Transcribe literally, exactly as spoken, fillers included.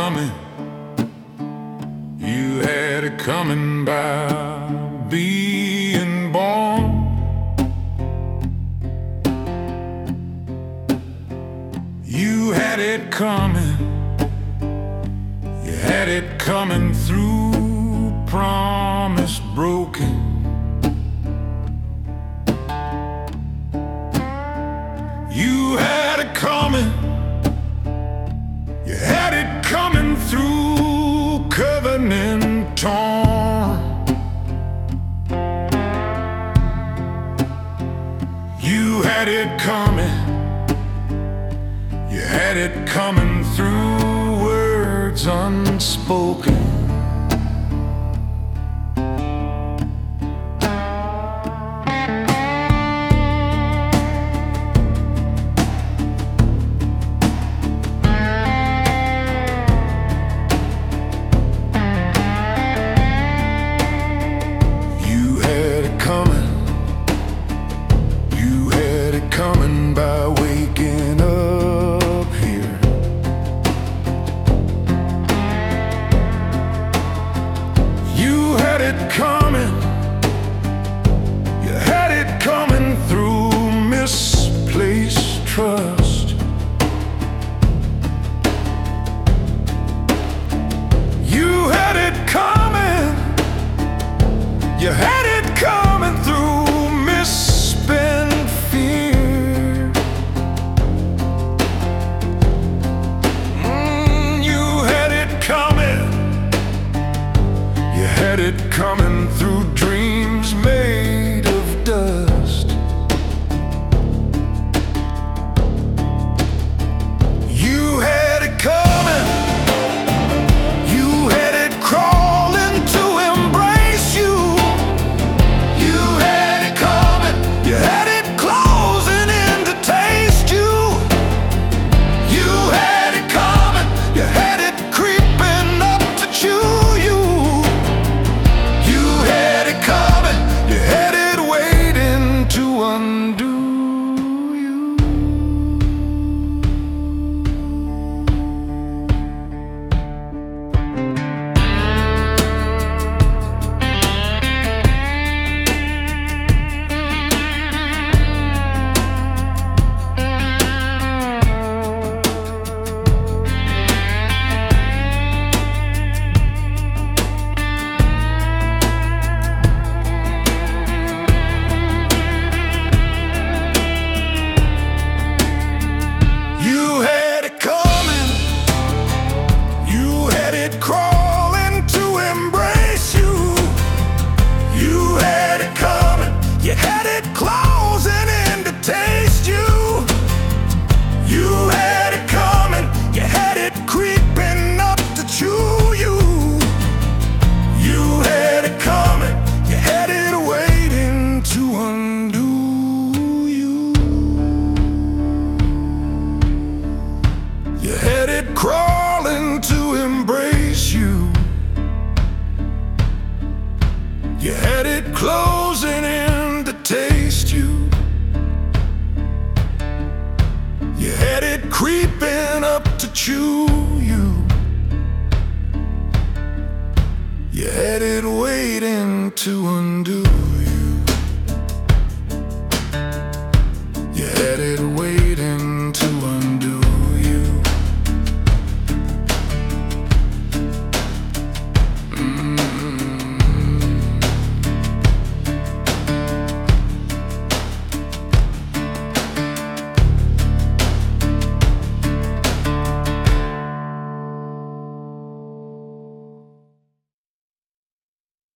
coming. You had it coming by being born. You had it coming. You had it coming through promise broken. You had it coming. You had it coming through covenant torn. You had it coming. You had it coming through words unspoken. Coming by waking up here. You had it coming. You had it coming through misplaced trust. You had it coming. You had it coming through misspent fear. Had it coming through dreams made of dust. You had it coming. You had it crawling to embrace you. You had it coming. You had it closing in to taste you. You had it coming. You had it creeping up to chew you. You had it closing in to taste you. You had it coming. You had it creeping up to chew you. You had it coming. You had it waiting to undo you. You had it crawling to embrace you. You had it closing in to taste you. You had it creeping up to chew you. You had it waiting to undo you. You had it waiting